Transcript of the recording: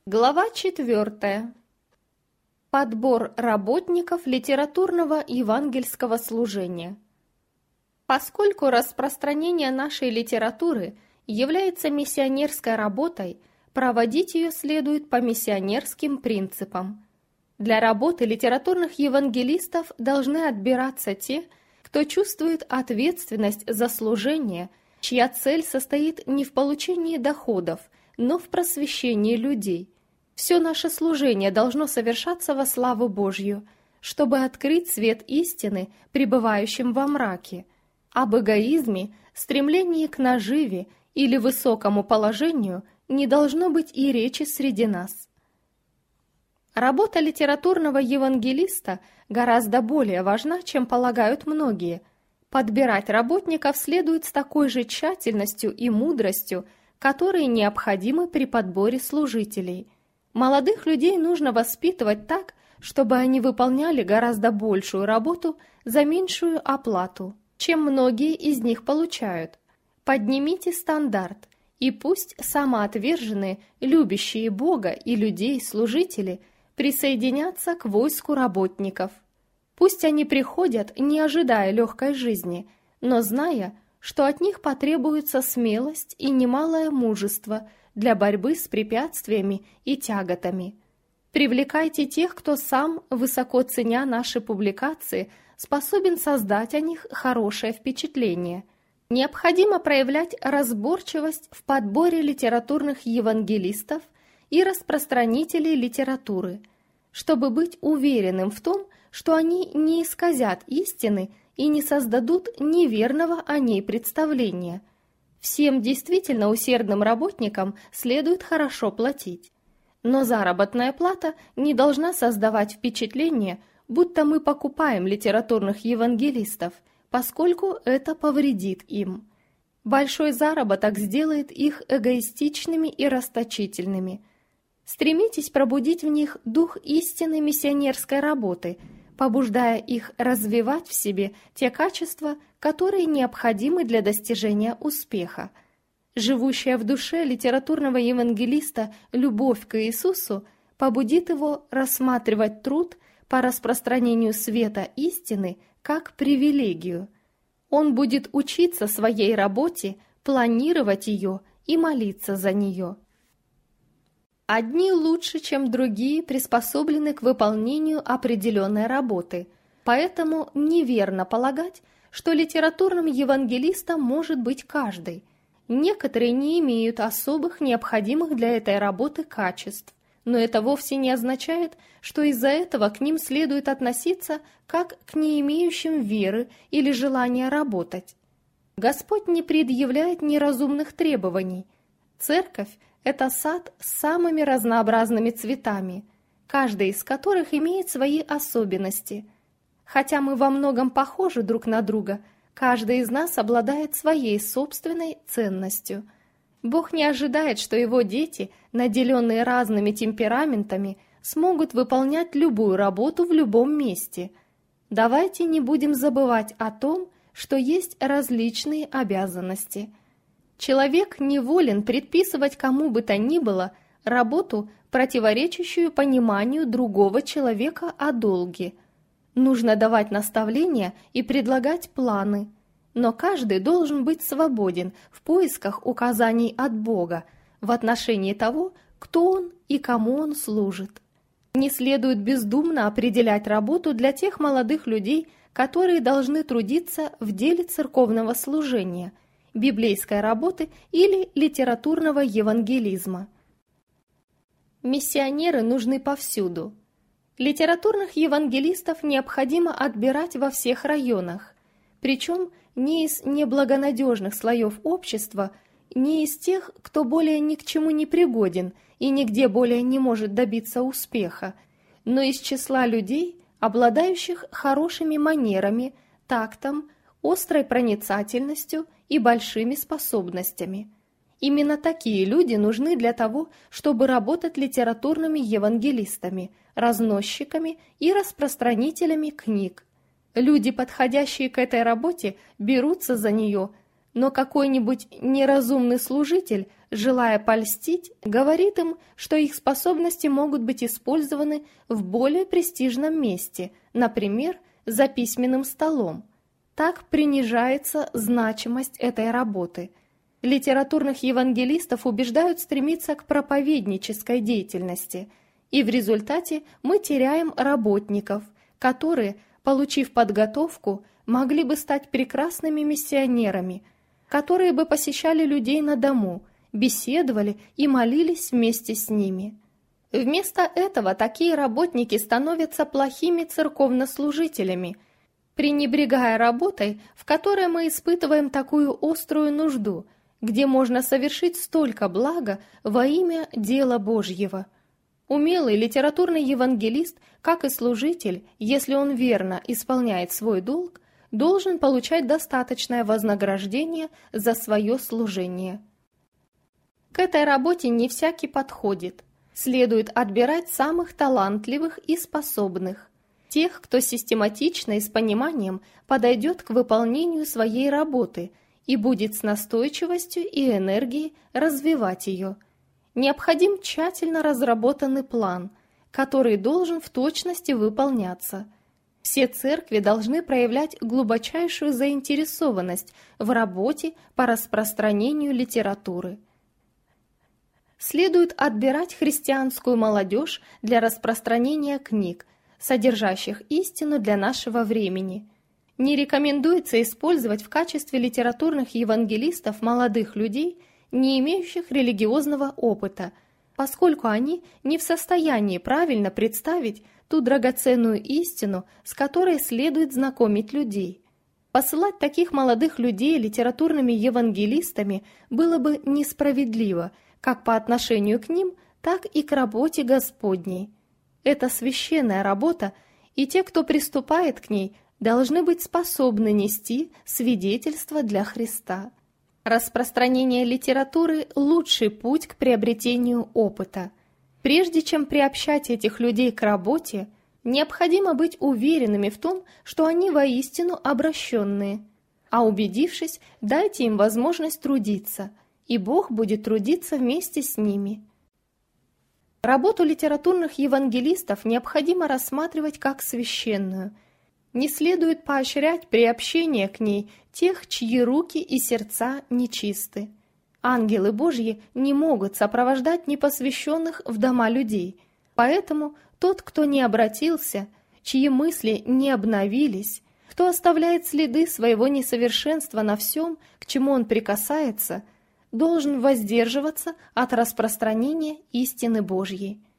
Глава 4. Подбор работников литературного евангельского служения. Поскольку распространение нашей литературы является миссионерской работой, проводить ее следует по миссионерским принципам. Для работы литературных евангелистов должны отбираться те, кто чувствует ответственность за служение, чья цель состоит не в получении доходов, но в просвещении людей. Все наше служение должно совершаться во славу Божью, чтобы открыть свет истины, пребывающим во мраке. Об эгоизме, стремлении к наживе или высокому положению не должно быть и речи среди нас. Работа литературного евангелиста гораздо более важна, чем полагают многие. Подбирать работников следует с такой же тщательностью и мудростью, которые необходимы при подборе служителей. Молодых людей нужно воспитывать так, чтобы они выполняли гораздо большую работу за меньшую оплату, чем многие из них получают. Поднимите стандарт, и пусть самоотверженные, любящие Бога и людей служители присоединятся к войску работников. Пусть они приходят, не ожидая легкой жизни, но зная, что от них потребуется смелость и немалое мужество для борьбы с препятствиями и тяготами. Привлекайте тех, кто сам, высоко ценя наши публикации, способен создать о них хорошее впечатление. Необходимо проявлять разборчивость в подборе литературных евангелистов и распространителей литературы, чтобы быть уверенным в том, что они не исказят истины и не создадут неверного о ней представления. Всем действительно усердным работникам следует хорошо платить. Но заработная плата не должна создавать впечатление, будто мы покупаем литературных евангелистов, поскольку это повредит им. Большой заработок сделает их эгоистичными и расточительными. Стремитесь пробудить в них дух истинной миссионерской работы, побуждая их развивать в себе те качества, которые необходимы для достижения успеха. Живущая в душе литературного евангелиста любовь к Иисусу побудит его рассматривать труд по распространению света истины как привилегию. Он будет учиться своей работе, планировать ее и молиться за нее. Одни лучше, чем другие, приспособлены к выполнению определенной работы, поэтому неверно полагать, что литературным евангелистом может быть каждый. Некоторые не имеют особых необходимых для этой работы качеств, но это вовсе не означает, что из-за этого к ним следует относиться как к не имеющим веры или желания работать. Господь не предъявляет неразумных требований. Церковь – это сад с самыми разнообразными цветами, каждый из которых имеет свои особенности. Хотя мы во многом похожи друг на друга, каждый из нас обладает своей собственной ценностью. Бог не ожидает, что его дети, наделенные разными темпераментами, смогут выполнять любую работу в любом месте. Давайте не будем забывать о том, что есть различные обязанности. Человек не волен предписывать кому бы то ни было работу, противоречащую пониманию другого человека о долге. Нужно давать наставления и предлагать планы, но каждый должен быть свободен в поисках указаний от Бога в отношении того, кто он и кому он служит. Не следует бездумно определять работу для тех молодых людей, которые должны трудиться в деле церковного служения, библейской работы или литературного евангелизма. Миссионеры нужны повсюду. Литературных евангелистов необходимо отбирать во всех районах, причем не из неблагонадежных слоев общества, не из тех, кто более ни к чему не пригоден и нигде более не может добиться успеха, но из числа людей, обладающих хорошими манерами, тактом, острой проницательностью и большими способностями. Именно такие люди нужны для того, чтобы работать литературными евангелистами, разносчиками и распространителями книг. Люди, подходящие к этой работе, берутся за нее, но какой-нибудь неразумный служитель, желая польстить, говорит им, что их способности могут быть использованы в более престижном месте, например, за письменным столом. Так принижается значимость этой работы. Литературных евангелистов убеждают стремиться к проповеднической деятельности, и в результате мы теряем работников, которые, получив подготовку, могли бы стать прекрасными миссионерами, которые бы посещали людей на дому, беседовали и молились вместе с ними. Вместо этого такие работники становятся плохими церковнослужителями, пренебрегая работой, в которой мы испытываем такую острую нужду, где можно совершить столько блага во имя дела Божьего. Умелый литературный евангелист, как и служитель, если он верно исполняет свой долг, должен получать достаточное вознаграждение за свое служение. К этой работе не всякий подходит. Следует отбирать самых талантливых и способных, тех, кто систематично и с пониманием подойдет к выполнению своей работы и будет с настойчивостью и энергией развивать ее. Необходим тщательно разработанный план, который должен в точности выполняться. Все церкви должны проявлять глубочайшую заинтересованность в работе по распространению литературы. Следует отбирать христианскую молодежь для распространения книг, содержащих истину для нашего времени. Не рекомендуется использовать в качестве литературных евангелистов молодых людей, не имеющих религиозного опыта, поскольку они не в состоянии правильно представить ту драгоценную истину, с которой следует знакомить людей. Посылать таких молодых людей литературными евангелистами было бы несправедливо, как по отношению к ним, так и к работе Господней. Это священная работа, и те, кто приступает к ней, должны быть способны нести свидетельство для Христа. Распространение литературы – лучший путь к приобретению опыта. Прежде чем приобщать этих людей к работе, необходимо быть уверенными в том, что они воистину обращенные. А убедившись, дайте им возможность трудиться, и Бог будет трудиться вместе с ними. Работу литературных евангелистов необходимо рассматривать как священную. Не следует поощрять приобщение к ней тех, чьи руки и сердца нечисты. Ангелы Божьи не могут сопровождать непосвященных в дома людей, поэтому тот, кто не обратился, чьи мысли не обновились, кто оставляет следы своего несовершенства на всем, к чему он прикасается, должен воздерживаться от распространения истины Божьей.